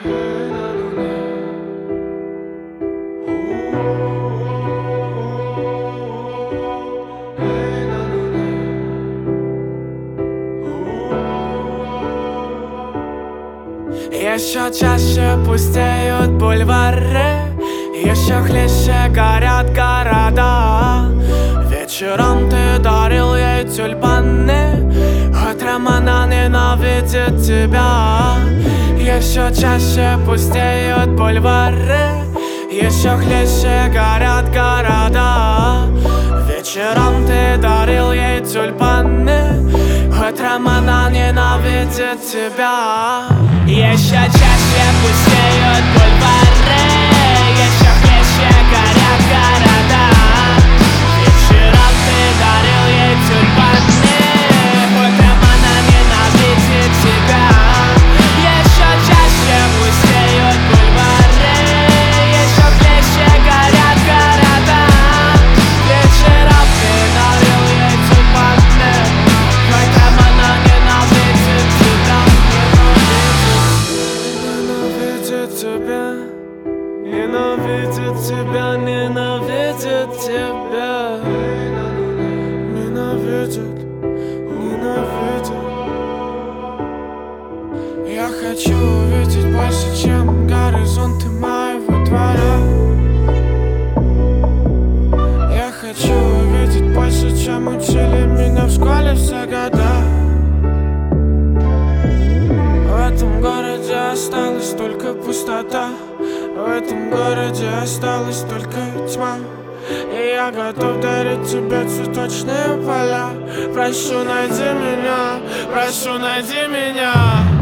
Еще чаще пустеют бульвары, еще хлеще горят города. Вечером ты дарил ей тюльпаны, утром она ненавидит тебя. Еще чаще пустеют бульвары, еще хлеще горят города. Вечером ты дарил ей тюльпаны, утром она ненавидит тебя. Еще чаще пустеют бульвары, еще хлеще горят города. Вечером ты дарил ей тюльпаны, утром она ненавидит тебя. Еще чаще пустеют бульвары, еще хлеще горят города. Вечером ты дарил ей тюльпаны, утром она ненавидит тебя. Ненавидит тебя, ненавидит тебя. Ненавидит, ненавидит. Я хочу увидеть больше, чем горизонты моего двора. Я хочу увидеть больше, чем учили меня в школе все года. В этом городе осталась только пустота. В этом городе осталась только тьма. И я готов дарить тебе цветочные поля. Прошу, найди меня, прошу, найди меня.